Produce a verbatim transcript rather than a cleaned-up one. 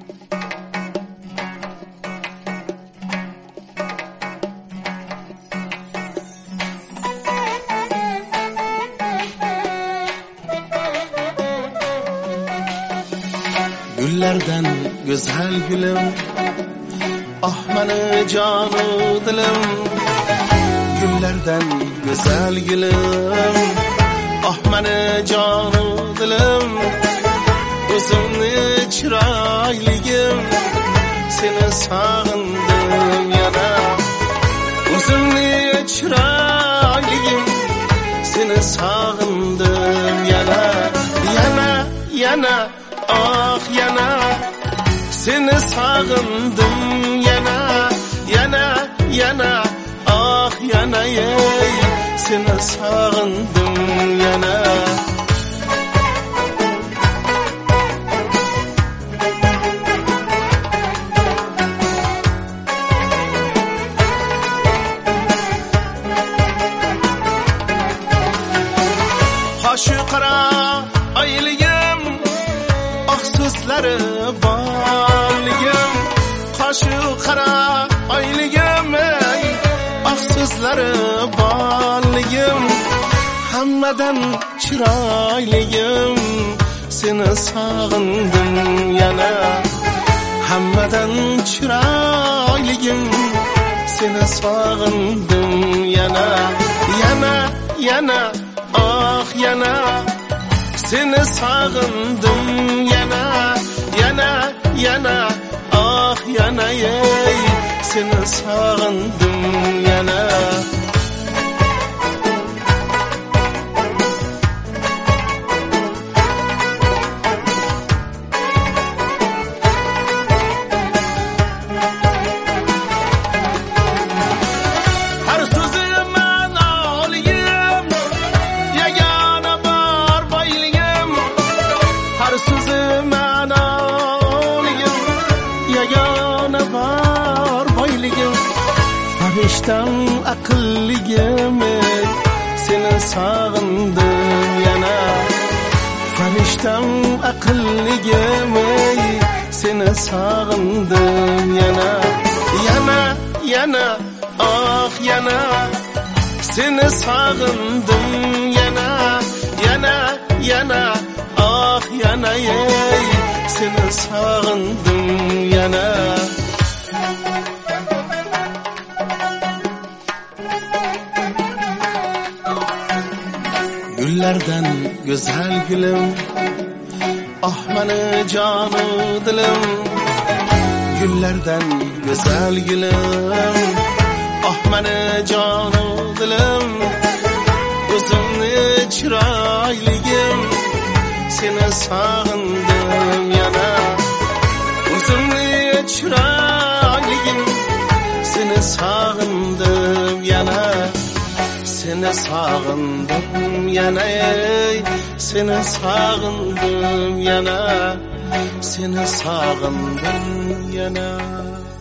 Güllerden güzel gülüm, ah meni canı dilim. Güllerden güzel gülüm, ah meni canı dilim. Özümni çırayligim, seni sağındım yana. Özümni çırayligim, seni sağındım yana. Yana, yana, ah yana, seni sağındım yana. Yana, yana, ah yana, ey, seni sağındım yana. Kaşı kara ayligim, ah sözleri bağligim. Kaşı kara ayligim, ey, ah sözleri bağligim. Hammeden çırayligim, seni sağındım yana. Hammeden çırayligim, seni sağındım yana. Yana, yana, ah yana, seni sağındım yana. Yana, yana, ah yana, ey, seni sağındım yana. Farishtam akılligim, seni sağındım yana. Farishtam akılligim, seni sağındım yana. Yana, yana, ah yana, seni sağındım yana. Yana, yana, ah yana, ey, seni sağındım yana. Güllerden güzel gülüm, ah meni canı dilim. Güllerden güzel gülüm, ah meni canı dilim. Özümni çırayligim, seni sağındım yana. Özümni çırayligim, seni sağındım yana. Seni sağındım yana, ey, seni sağındım yana. Seni sağındım yana.